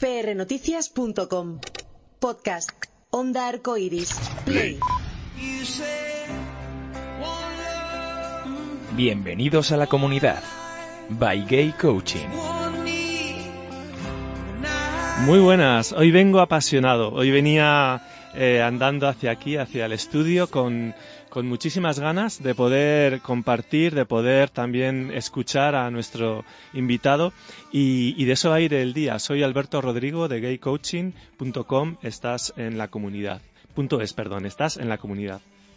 prnoticias.com. Podcast. Onda Arcoiris. Play. Bienvenidos a la comunidad. By Gay Coaching. Muy buenas. Hoy vengo apasionado. Hoy venía andando hacia aquí, hacia el estudio, con muchísimas ganas de poder compartir, de poder también escuchar a nuestro invitado y de eso va a ir el día. Soy Alberto Rodrigo de gaycoaching.com. Estás en la comunidad. Estás en la comunidad.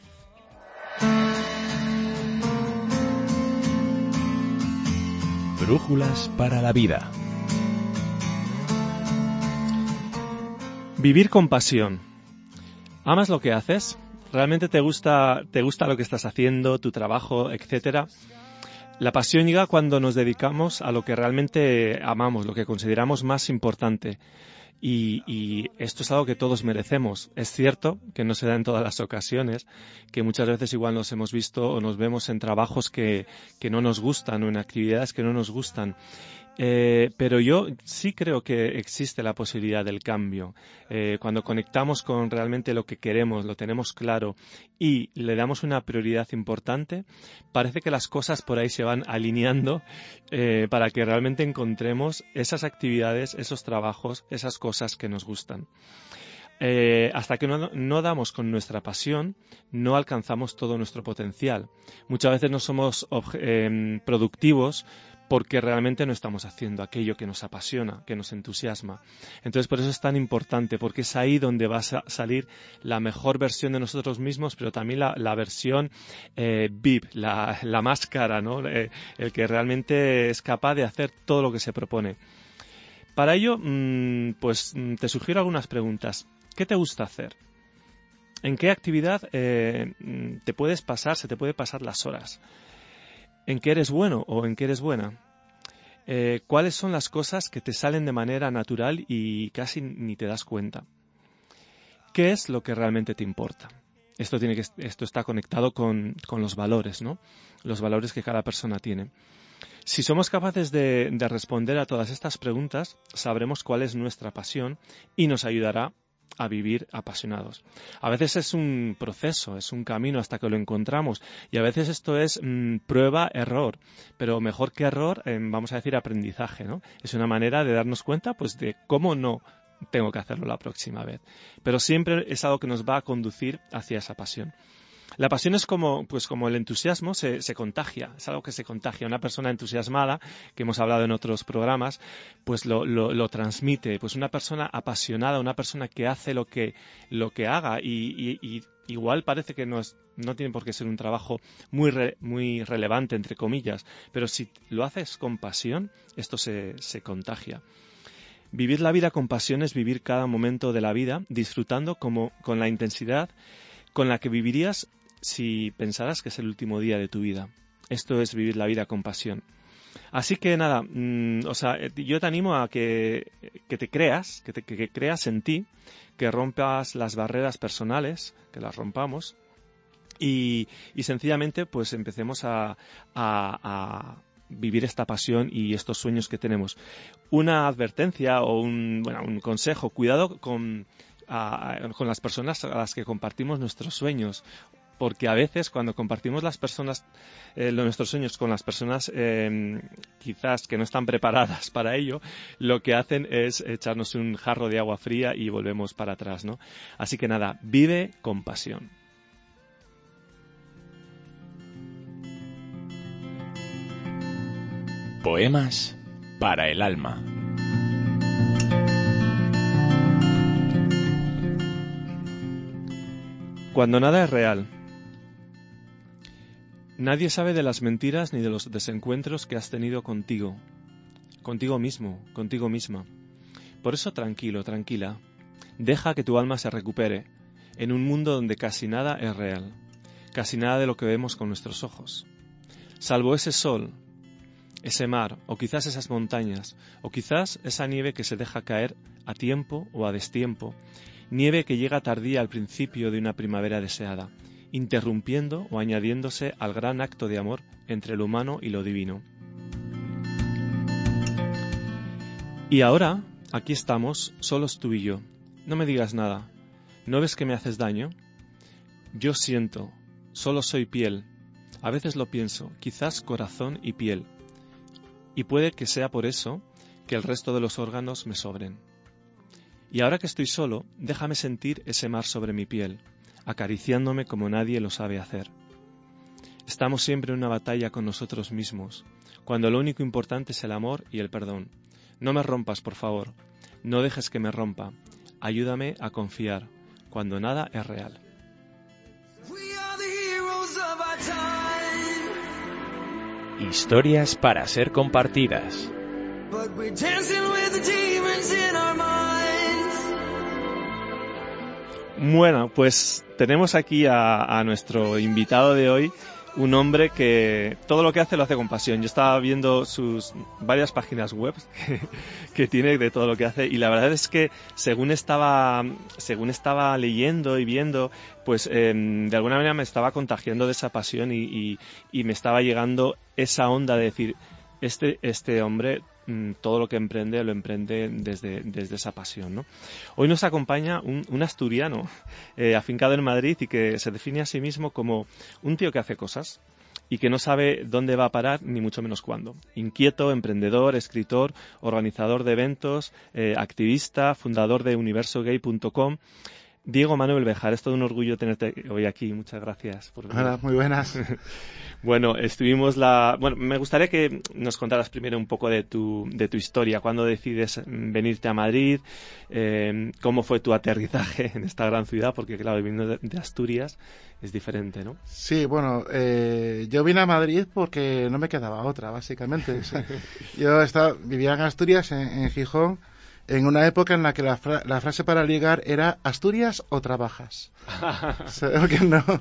Brújulas para la vida. Vivir con pasión. ¿Amas lo que haces? ¿Realmente te gusta lo que estás haciendo, tu trabajo, etcétera? La pasión llega cuando nos dedicamos a lo que realmente amamos, lo que consideramos más importante. Y esto es algo que todos merecemos. Es cierto que no se da en todas las ocasiones, que muchas veces igual nos hemos visto o nos vemos en trabajos que no nos gustan o en actividades que no nos gustan. Pero yo sí creo que existe la posibilidad del cambio. Cuando conectamos con realmente lo que queremos, lo tenemos claro y le damos una prioridad importante, parece que las cosas por ahí se van alineando para que realmente encontremos esas actividades, esos trabajos, esas cosas que nos gustan. Hasta que no damos con nuestra pasión, no alcanzamos todo nuestro potencial. Muchas veces no somos productivos porque realmente no estamos haciendo aquello que nos apasiona, que nos entusiasma. Entonces, por eso es tan importante, porque es ahí donde va a salir la mejor versión de nosotros mismos, pero también la versión VIP, la máscara, ¿no? El que realmente es capaz de hacer todo lo que se propone. Para ello, te sugiero algunas preguntas. ¿Qué te gusta hacer? ¿En qué actividad se te puede pasar las horas? ¿En qué eres bueno o en qué eres buena? ¿Cuáles son las cosas que te salen de manera natural y casi ni te das cuenta? ¿Qué es lo que realmente te importa? Esto está conectado con los valores, ¿no? Los valores que cada persona tiene. Si somos capaces de responder a todas estas preguntas, sabremos cuál es nuestra pasión y nos ayudará a vivir apasionados. A veces es un proceso, es un camino hasta que lo encontramos y a veces esto es prueba, error, pero mejor que error, vamos a decir aprendizaje, ¿no? Es una manera de darnos cuenta pues de cómo no tengo que hacerlo la próxima vez, pero siempre es algo que nos va a conducir hacia esa pasión. La pasión es como el entusiasmo, se contagia, es algo que se contagia. Una persona entusiasmada, que hemos hablado en otros programas, pues lo transmite. Pues una persona apasionada, una persona que hace lo que haga y igual parece que no tiene por qué ser un trabajo muy relevante, entre comillas, pero si lo haces con pasión, esto se contagia. Vivir la vida con pasión es vivir cada momento de la vida disfrutando con la intensidad con la que vivirías si pensaras que es el último día de tu vida. Esto es vivir la vida con pasión. Así que nada, yo te animo a que te creas, que creas en ti, que rompas las barreras personales, que las rompamos y sencillamente pues empecemos a vivir esta pasión y estos sueños que tenemos. Una advertencia o un consejo, cuidado con las personas a las que compartimos nuestros sueños, porque a veces cuando compartimos nuestros sueños con las personas quizás que no están preparadas para ello, lo que hacen es echarnos un jarro de agua fría y volvemos para atrás, ¿no? Así que nada, vive con pasión. Poemas para el alma. Cuando nada es real. Nadie sabe de las mentiras ni de los desencuentros que has tenido contigo mismo, contigo misma. Por eso tranquilo, tranquila. Deja que tu alma se recupere en un mundo donde casi nada es real, casi nada de lo que vemos con nuestros ojos. Salvo ese sol, ese mar, o quizás esas montañas, o quizás esa nieve que se deja caer a tiempo o a destiempo, nieve que llega tardía al principio de una primavera deseada, interrumpiendo o añadiéndose al gran acto de amor entre lo humano y lo divino. Y ahora Aquí estamos, solos tú y yo. No me digas nada. ¿No ves que me haces daño? Yo siento, solo soy piel. A veces lo pienso, quizás corazón y piel. Y puede que sea por eso que el resto de los órganos me sobren. Y ahora que estoy solo, déjame sentir ese mar sobre mi piel, acariciándome como nadie lo sabe hacer. Estamos siempre en una batalla con nosotros mismos, cuando lo único importante es el amor y el perdón. No me rompas, por favor. No dejes que me rompa. Ayúdame a confiar, cuando nada es real. Historias para ser compartidas. Bueno, pues tenemos aquí a nuestro invitado de hoy, un hombre que todo lo que hace lo hace con pasión. Yo estaba viendo sus varias páginas web que tiene de todo lo que hace, y la verdad es que según estaba leyendo y viendo, pues de alguna manera me estaba contagiando de esa pasión y me estaba llegando esa onda de decir, este hombre todo lo que emprende lo emprende desde esa pasión, ¿no? Hoy nos acompaña un asturiano afincado en Madrid y que se define a sí mismo como un tío que hace cosas y que no sabe dónde va a parar ni mucho menos cuándo. Inquieto, emprendedor, escritor, organizador de eventos, activista, fundador de universogay.com. Diego Manuel Bejar, es todo un orgullo tenerte hoy aquí. Muchas gracias por venir. Hola, muy buenas. Bueno, me gustaría que nos contaras primero un poco de tu historia. ¿Cuándo decides venirte a Madrid? ¿Cómo fue tu aterrizaje en esta gran ciudad? Porque, claro, viniendo de Asturias es diferente, ¿no? Sí, bueno, yo vine a Madrid porque no me quedaba otra, básicamente. Sí. Yo vivía en Asturias, en Gijón, en una época en la que la frase para ligar era Asturias o trabajas. O sea, porque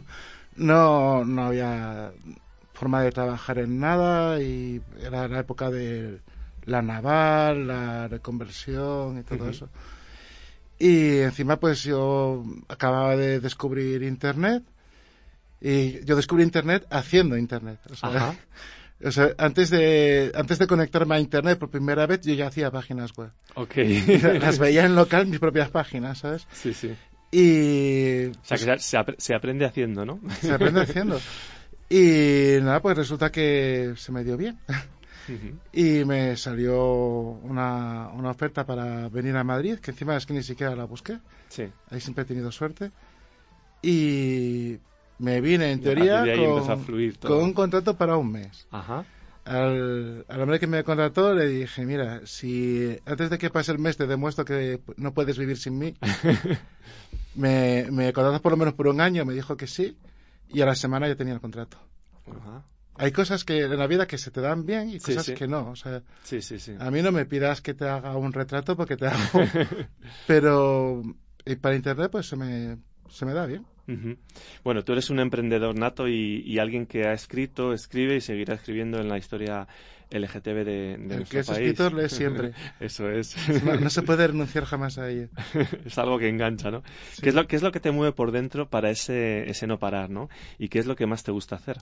no había forma de trabajar en nada y era la época de la naval, la reconversión y todo eso. Y encima pues yo acababa de descubrir Internet y yo descubrí Internet haciendo Internet. O sea, antes de conectarme a Internet por primera vez, yo ya hacía páginas web. Okay. Las veía en local, mis propias páginas, ¿sabes? Sí, sí. Y... O sea, que se aprende haciendo, ¿no? Se aprende haciendo. Y nada, pues resulta que se me dio bien. Y me salió una oferta para venir a Madrid, que encima es que ni siquiera la busqué. Sí. Ahí siempre he tenido suerte. Y... me vine, en teoría, con un contrato para un mes. Ajá. Al hombre que me contrató le dije, mira, si antes de que pase el mes te demuestro que no puedes vivir sin mí, me contratas por lo menos por un año. Me dijo que sí, y a la semana ya tenía el contrato. Ajá. Hay cosas que en la vida que se te dan bien y cosas que no. O sea, a mí no me pidas que te haga un retrato porque te hago. Pero para Internet pues se me da bien. Uh-huh. Bueno, tú eres un emprendedor nato y alguien que ha escrito, escribe y seguirá escribiendo en la historia LGTB de nuestro país. El que es escritor lee siempre. Eso es. No se puede renunciar jamás a ello. Es algo que engancha, ¿no? Sí. ¿Qué es lo que te mueve por dentro para ese no parar, ¿no? ¿Y qué es lo que más te gusta hacer?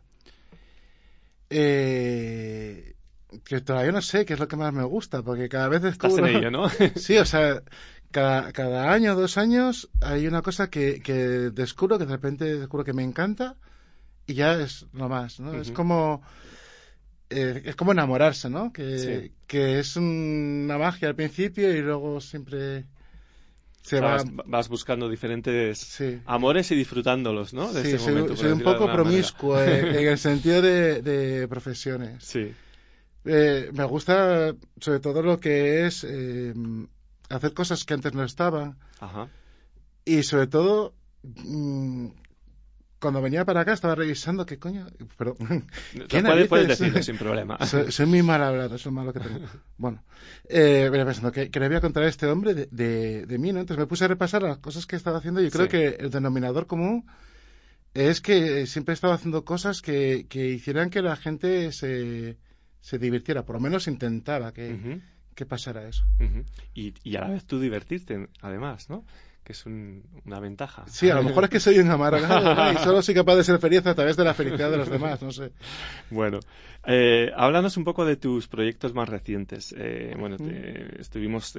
Que todavía no sé qué es lo que más me gusta, porque cada vez descubro... Estás en ello, ¿no? Sí, o sea... Cada año, 2 años, hay una cosa que descubro, que de repente descubro que me encanta y ya es lo más, ¿no? Uh-huh. Es como enamorarse, ¿no? Que es una magia al principio y luego siempre vas buscando diferentes amores y disfrutándolos, ¿no? De ese momento, soy un poco promiscuo en el sentido de profesiones. Sí. Me gusta sobre todo lo que es... hacer cosas que antes no estaban. Ajá. Y sobre todo cuando venía para acá estaba revisando qué coño, perdón, puedes decirlo sin problema. Soy muy mal hablado, eso es malo que tengo. Bueno, venía pensando que le voy a contar a este hombre de mí, ¿no? Entonces me puse a repasar las cosas que estaba haciendo y yo creo que el denominador común es que siempre he estado haciendo cosas que hicieran que la gente se divirtiera, por lo menos intentaba que que pasara eso. Y a la vez tú divertirte, además, ¿no? Que es una ventaja. Sí, a lo mejor es que soy un amargado, ¿no? Y solo soy capaz de ser feliz a través de la felicidad de los demás, no sé. Bueno, háblanos un poco de tus proyectos más recientes. Estuvimos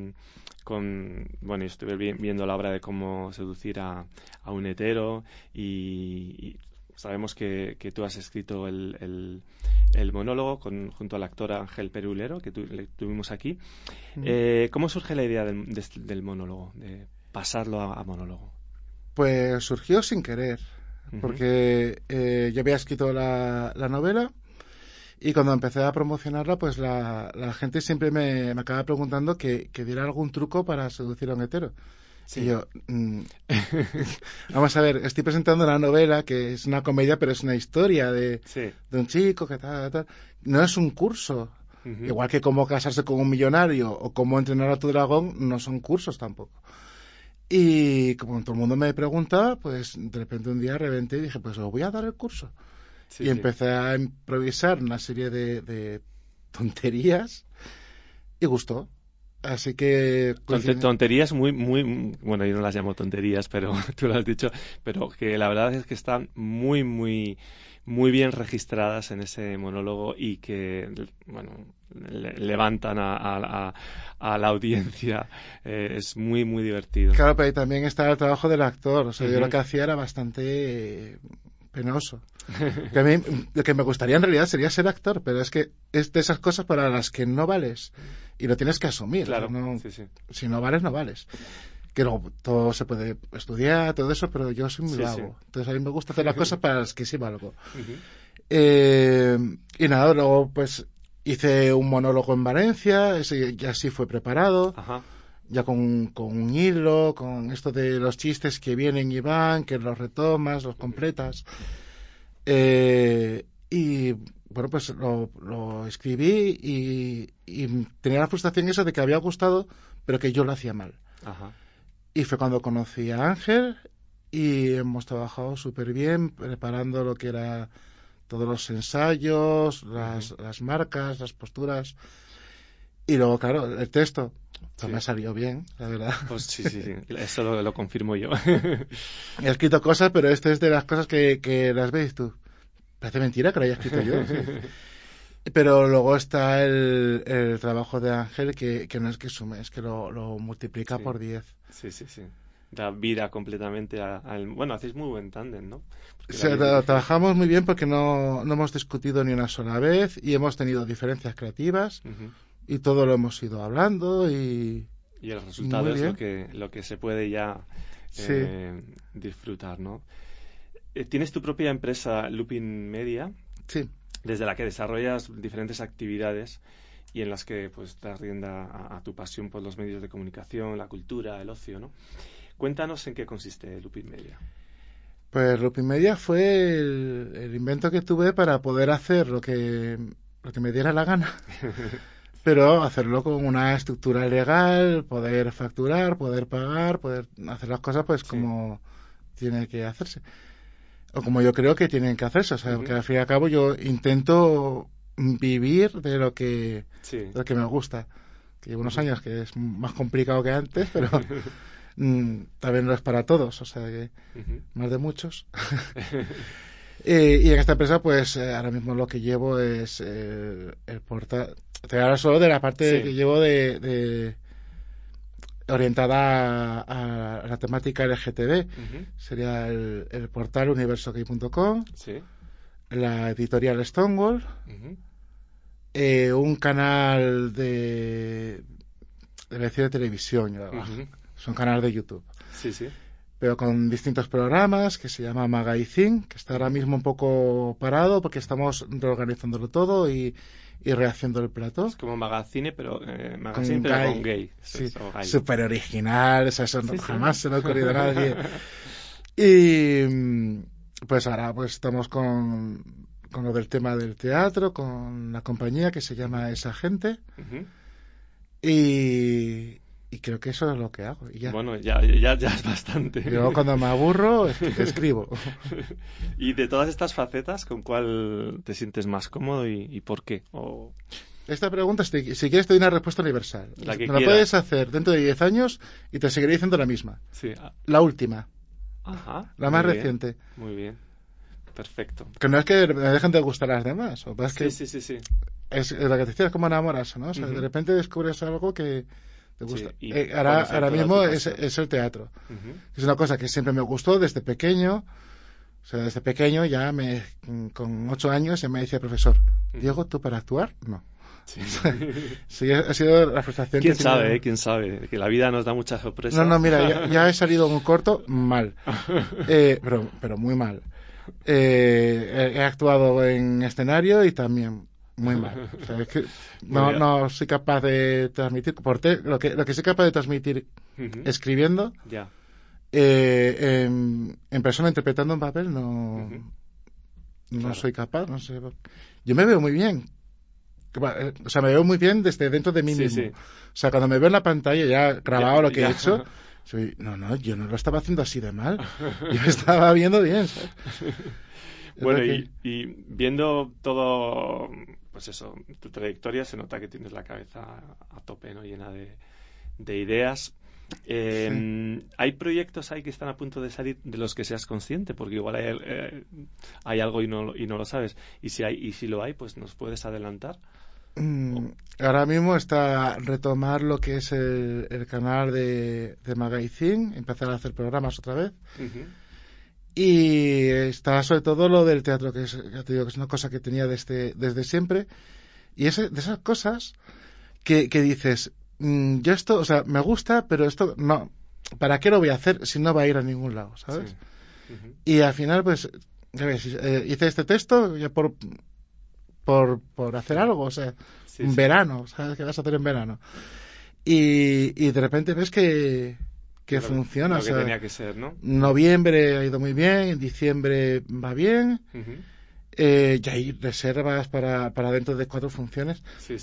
yo estuve viendo la obra de cómo seducir a un hetero y sabemos que tú has escrito el monólogo junto al actor Ángel Perulero, que le tuvimos aquí. ¿Cómo surge la idea del monólogo, de pasarlo a monólogo? Pues surgió sin querer, porque yo había escrito la novela y cuando empecé a promocionarla, pues la gente siempre me acaba preguntando que diera algún truco para seducir a un hetero. Sí. Y yo, vamos a ver, estoy presentando una novela que es una comedia, pero es una historia de un chico que tal. No es un curso. Igual que cómo casarse con un millonario o cómo entrenar a tu dragón, no son cursos tampoco. Y como todo el mundo me preguntaba, pues de repente un día reventé y dije, pues os voy a dar el curso. Y empecé a improvisar una serie de tonterías y gustó. Así que... Tonterías muy... Bueno, yo no las llamo tonterías, pero tú lo has dicho. Pero que la verdad es que están muy, muy, muy bien registradas en ese monólogo y que, bueno, levantan a la audiencia. Es muy, muy divertido. Claro, pero ahí también está el trabajo del actor. O sea, yo lo que hacía era bastante... penoso. Que a mí lo que me gustaría en realidad sería ser actor, pero es que es de esas cosas para las que no vales y lo tienes que asumir. Claro, ¿no? sí. Si no vales, no vales. Que luego todo se puede estudiar, todo eso, pero yo soy muy vago. Entonces a mí me gusta hacer las cosas para las que sí valgo. Y nada, luego pues hice un monólogo en Valencia, ese ya sí fue preparado. Ajá. Ya con un hilo, con esto de los chistes que vienen y van, que los retomas, los completas. Y bueno, pues lo escribí y tenía la frustración eso de que había gustado, pero que yo lo hacía mal. Ajá. Y fue cuando conocí a Ángel y hemos trabajado súper bien preparando lo que era todos los ensayos, las marcas, las posturas. Y luego, claro, el texto pues me salió bien, la verdad. Pues sí. Eso lo confirmo yo. He escrito cosas, pero esto es de las cosas que las veis tú. Parece mentira que lo haya escrito yo. ¿Sí? Pero luego está el trabajo de Ángel que no es que sume, es que lo multiplica por 10. Sí. Da vida completamente bueno, hacéis muy buen tándem, ¿no? Trabajamos muy bien porque no hemos discutido ni una sola vez y hemos tenido diferencias creativas. Y todo lo hemos ido hablando y el resultado es lo que se puede ya disfrutar, ¿no? Tienes tu propia empresa, Lupin Media, desde la que desarrollas diferentes actividades y en las que pues das rienda a tu pasión por los medios de comunicación, la cultura, el ocio, ¿no? Cuéntanos en qué consiste Lupin Media. Pues Lupin Media fue el invento que tuve para poder hacer lo que me diera la gana. Pero hacerlo con una estructura legal, poder facturar, poder pagar, poder hacer las cosas pues como tiene que hacerse. O como yo creo que tienen que hacerse. O sea, que al fin y al cabo yo intento vivir de lo que me gusta. Que llevo unos años que es más complicado que antes, pero también no es para todos. O sea, que más de muchos. Y en esta empresa, pues ahora mismo lo que llevo es el portal. Te hablo solo de la parte que llevo de orientada a la temática LGTB. Sería el portal universogay.com, la editorial Stonewall, un canal de televisión, es un canal de YouTube. Pero con distintos programas que se llama Magazine, que está ahora mismo un poco parado porque estamos reorganizándolo todo y rehaciendo el plató. Es como Magazine, pero con gay. Sí, súper original, eso jamás se me ha ocurrido a nadie. Y pues ahora pues estamos con lo del tema del teatro, con la compañía que se llama Esa Gente. Y creo que eso es lo que hago. Y ya. Bueno, ya es bastante. Yo cuando me aburro, escribo. ¿Y de todas estas facetas, con cuál te sientes más cómodo y por qué? Esta pregunta, si quieres, te doy una respuesta universal. La que Me la puedes hacer dentro de 10 años y te seguiré diciendo la misma. Sí. La última. Ajá. La más reciente. Muy bien. Perfecto. Que no es que me dejen de gustar las demás. O es que Sí. es lo que te decía, es como enamorarse, ¿no? O sea, de repente descubres algo que te gusta. Sí, Ahora mismo es el teatro. Es una cosa que siempre me gustó desde pequeño. O sea, desde pequeño ya con 8 años ya me decía el profesor, Diego, ¿tú para actuar? No. Sí. Sí, ha sido la frustración. ¿Quién sabe? ¿Quién sabe? Que la vida nos da muchas sorpresas. No, mira, ya he salido muy corto, mal. Pero muy mal. He actuado en escenario y también muy mal. O sea, es que no soy capaz de transmitir. Lo que soy capaz de transmitir escribiendo, ya. En persona interpretando un papel, no soy capaz. No sé. Yo me veo muy bien. O sea, me veo muy bien desde dentro de mí mismo. Sí. O sea, cuando me veo en la pantalla ya grabado lo que he hecho, yo no lo estaba haciendo así de mal. Yo me estaba viendo bien, ¿sabes? Bueno, y viendo todo, pues eso, tu trayectoria, se nota que tienes la cabeza a tope, ¿no? Llena de ideas. ¿Hay proyectos ahí que están a punto de salir de los que seas consciente? Porque igual hay algo y no lo sabes. Y si lo hay, pues nos puedes adelantar. Ahora mismo está retomar lo que es el canal de Magazine, empezar a hacer programas otra vez. Y está sobre todo lo del teatro, que ya te digo que es una cosa que tenía desde siempre. Y es de esas cosas que dices, yo esto, o sea, me gusta, pero esto no, ¿para qué lo voy a hacer si no va a ir a ningún lado, ¿sabes? Sí. Y al final, pues, ya ves, hice este texto ya por hacer algo, o sea, un verano, ¿sabes? ¿Qué vas a hacer en verano? Y de repente ves que funciona. Lo que o sea, tenía que ser, ¿no? Noviembre ha ido muy bien, en diciembre va bien, ya hay reservas para dentro de 4 funciones. Sí.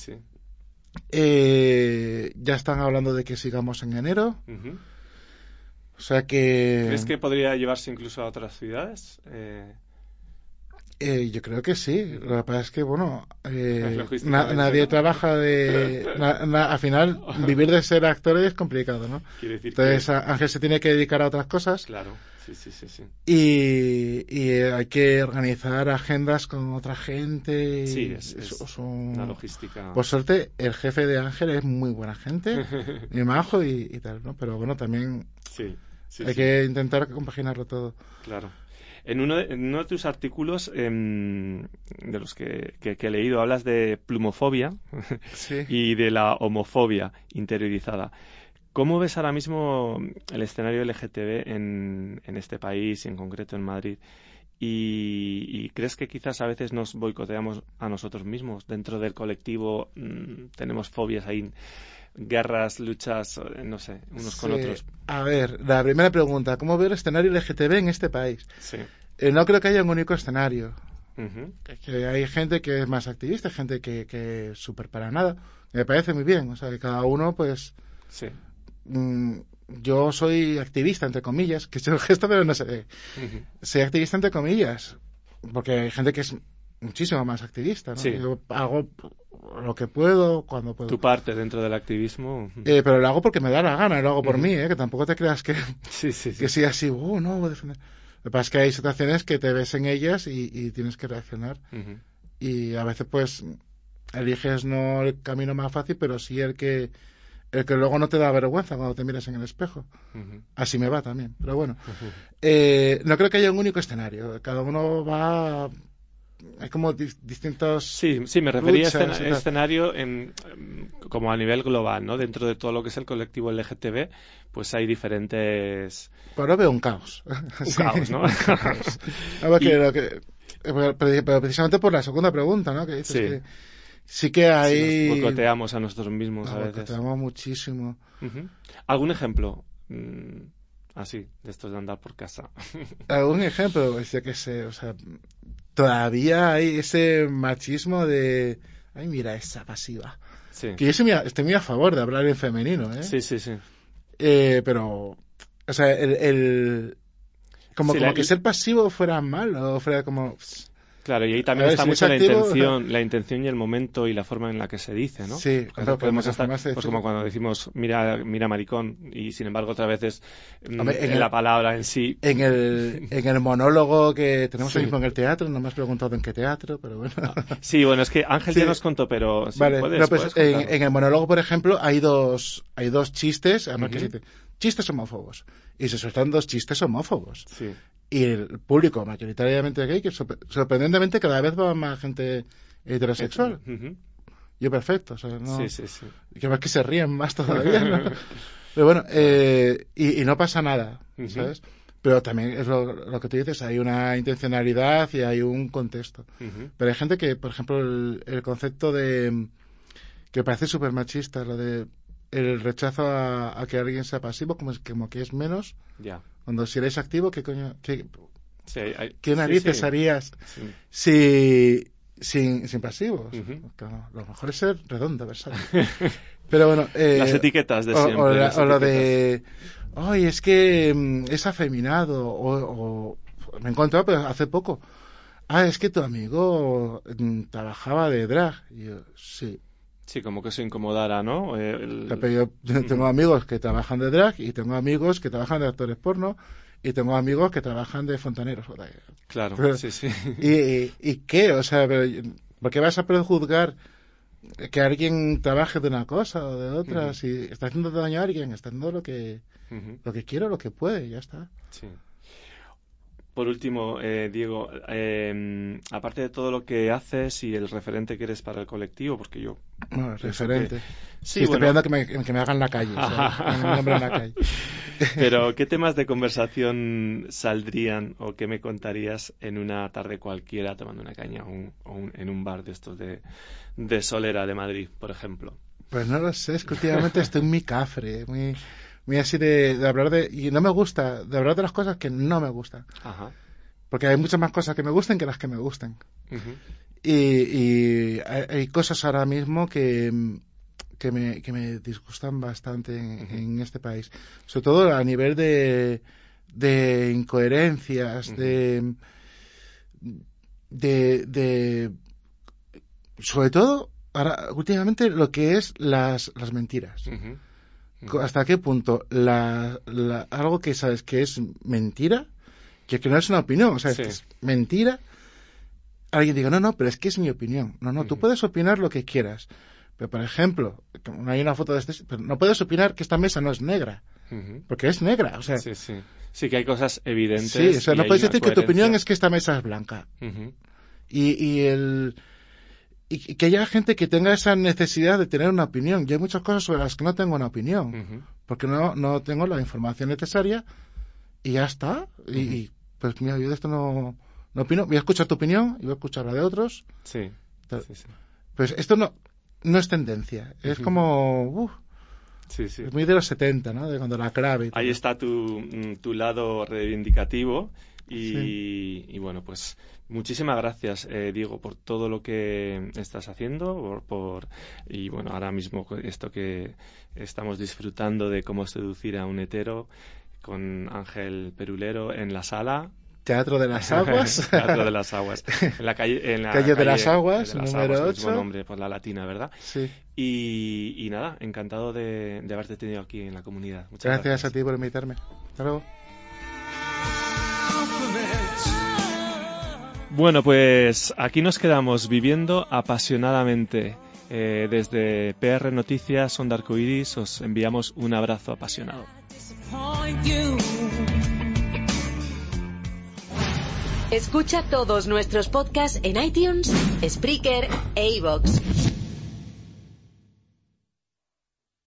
Ya están hablando de que sigamos en enero. O sea que... ¿Crees que podría llevarse incluso a otras ciudades? Yo creo que sí. Lo que pasa es que, bueno, nadie trabaja al final, vivir de ser actor es complicado, ¿no? Quiere decir Entonces, Ángel se tiene que dedicar a otras cosas. Claro, sí. Y hay que organizar agendas con otra gente. Sí, es una logística. Por suerte, el jefe de Ángel es muy buena gente, muy majo y tal, ¿no? Pero bueno, también hay que intentar compaginarlo todo. Claro. En uno de tus artículos, de los que he leído, hablas de plumofobia y de la homofobia interiorizada. ¿Cómo ves ahora mismo el escenario LGTB en este país y en concreto en Madrid? ¿Y crees que quizás a veces nos boicoteamos a nosotros mismos? Dentro del colectivo tenemos fobias ahí, guerras, luchas, no sé, unos con otros. A ver, la primera pregunta, ¿cómo veo el escenario LGTB en este país? Sí. No creo que haya un único escenario. Que hay gente que es más activista, gente que es súper para nada. Me parece muy bien, o sea, que cada uno, pues... Sí. Yo soy activista, entre comillas, que es el gesto, pero no sé. Soy activista, entre comillas, porque hay gente que es muchísimo más activista, ¿no? Sí. Yo hago lo que puedo, cuando puedo. Tu parte dentro del activismo. Pero lo hago porque me da la gana, lo hago por mí, que tampoco te creas que sea así, no voy a defender. Lo que pasa es que hay situaciones que te ves en ellas y tienes que reaccionar. Y a veces, pues, eliges no el camino más fácil, pero sí el que luego no te da vergüenza cuando te miras en el espejo. Así me va también, pero bueno. No creo que haya un único escenario. Cada uno va... Hay como distintos... Sí, me refería a escenario como a nivel global, ¿no? Dentro de todo lo que es el colectivo LGTB, pues hay diferentes... Pero veo un caos. Caos, ¿no? Pero precisamente por la segunda pregunta, ¿no? Que dices que sí que hay... Nos boicoteamos a nosotros mismos a veces. Boicoteamos muchísimo. ¿Algún ejemplo así, de estos de andar por casa? ¿Algún ejemplo? Pues yo qué sé, o sea... Todavía hay ese machismo de... Ay, mira esa pasiva. Sí. Que yo estoy muy a favor de hablar en femenino, ¿eh? Sí. Pero... O sea, como que ser pasivo fuera malo, fuera como... Claro, y ahí también está mucho la intención y el momento y la forma en la que se dice, ¿no? Sí, claro, podemos estar, pues como cuando decimos mira maricón, y sin embargo otras veces en la palabra en sí. En el monólogo que tenemos ahí mismo en el teatro, no me has preguntado en qué teatro, pero bueno. Sí, bueno, es que Ángel ya nos contó, pero sí, vale, puedes en el monólogo, por ejemplo, hay dos chistes, además que dicen chistes homófobos, y se sueltan 2 chistes homófobos. Sí. Y el público mayoritariamente gay, que sorprendentemente cada vez va más gente heterosexual. Yo perfecto, o sea, no, sí. Que más que se ríen más todavía, ¿no? Pero bueno, y no pasa nada, ¿sabes? Pero también es lo que tú dices, hay una intencionalidad y hay un contexto. Pero hay gente que, por ejemplo, el concepto de que parece súper machista, lo de el rechazo a que alguien sea pasivo, como que es menos. Ya. Cuando si eres activo, ¿qué coño? ¿Qué narices harías sin pasivos? Claro, lo mejor es ser redondo, ¿verdad? Pero bueno, las etiquetas de siempre. O lo de, ay, es que es afeminado, o me he encontrado pero hace poco. Es que tu amigo trabajaba de drag. Y yo, sí. Sí, como que se incomodara, ¿no? Yo tengo amigos que trabajan de drag y tengo amigos que trabajan de actores porno y tengo amigos que trabajan de fontaneros. Claro, pero, sí. ¿Y qué? O sea, ¿por qué vas a prejuzgar que alguien trabaje de una cosa o de otra? Si está haciendo daño a alguien, está haciendo lo que quiere o lo que puede, ya está. Sí. Por último, Diego, aparte de todo lo que haces y el referente que eres para el colectivo, porque yo... Bueno, referente. Sí, estoy esperando que me hagan la calle. O sea, me nombren la calle. Pero, ¿qué temas de conversación saldrían o qué me contarías en una tarde cualquiera tomando una caña en un bar de estos de Solera, de Madrid, por ejemplo? Pues no lo sé, es que últimamente estoy muy cafre, muy así de hablar y no me gusta, de hablar de las cosas que no me gustan. Ajá. Porque hay muchas más cosas que me gusten que las que me gusten. Y hay cosas ahora mismo que me disgustan bastante en este país. Sobre todo a nivel de incoherencias, sobre todo ahora, últimamente lo que es las mentiras. ¿Hasta qué punto algo que sabes que es mentira, que no es una opinión, o sea, que es mentira, alguien diga, no, pero es que es mi opinión. No, tú puedes opinar lo que quieras. Pero, por ejemplo, no hay una foto de pero no puedes opinar que esta mesa no es negra. Porque es negra, o sea... Sí, que hay cosas evidentes. Sí, o sea, no puedes decir que tu opinión es que esta mesa es blanca. Y que haya gente que tenga esa necesidad de tener una opinión. Y hay muchas cosas sobre las que no tengo una opinión. Porque no tengo la información necesaria y ya está. Y pues mira, yo de esto no opino. Voy a escuchar tu opinión y voy a escuchar la de otros. Sí. Pues esto no es tendencia. Es como... Es muy de los 70, ¿no? De cuando la clave. Ahí está tu lado reivindicativo. Y bueno, pues muchísimas gracias, Diego, por todo lo que estás haciendo, y bueno, ahora mismo esto que estamos disfrutando de cómo seducir a un hetero con Ángel Perulero en la sala. Teatro de las Aguas. Teatro de las Aguas. En la calle de las Aguas, número 8. Mismo nombre, por la latina, ¿verdad? Sí. Y nada, encantado de haberte tenido aquí en la comunidad. Muchas gracias a ti por invitarme. Hasta luego. Bueno, pues aquí nos quedamos viviendo apasionadamente. Desde PR Noticias, Onda Arcoiris, os enviamos un abrazo apasionado. Escucha todos nuestros podcasts en iTunes, Spreaker e iVoox.